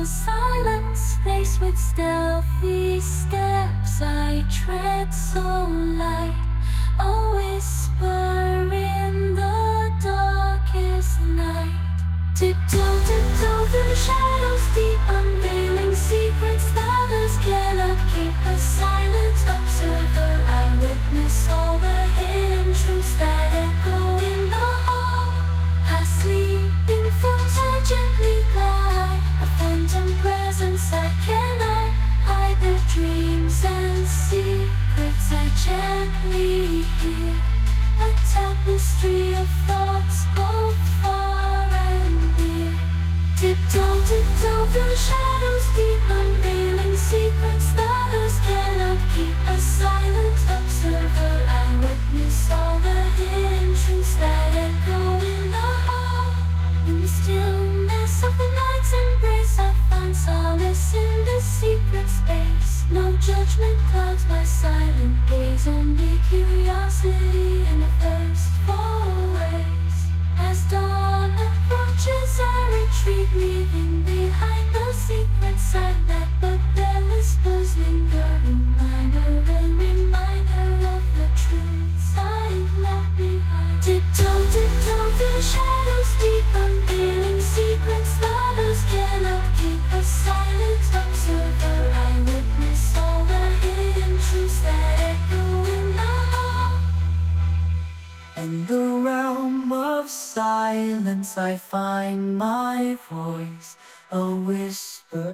the silent space with stealthy steps I tread so light, a whisper in the darkest night. Tiptoe, tiptoe through the shadows deep, unveiling secrets that others cannot keep. A silent observer, I witness all the hidden truths that echo in the hall. I sleep in films I gently glide, a phantom presence I cannot hide. Their dreams and secrets I gently hear, a tapestry of thoughts both far and near. Tiptoe, tiptoe through the shadows deep, unveiling secrets that others cannot keep. A silent observer, I witness all the hidden truths that echo in the hall. In the stillness of the night's embrace, I find solace in this secret space. No judgment clouds my silent gaze, only curiosity and a thirst for ways. As dawn approaches, I retreat, leaving behind the secrets I've met, but their whispers linger, reminder and reminder of the truths I've left behind. Tiptoe, tiptoe through the shadows deep, unveiling secrets that others cannot keep. A silent observer, I witness all the hidden truths that echo in the hall. In the realm of silence I find my voice, a whisper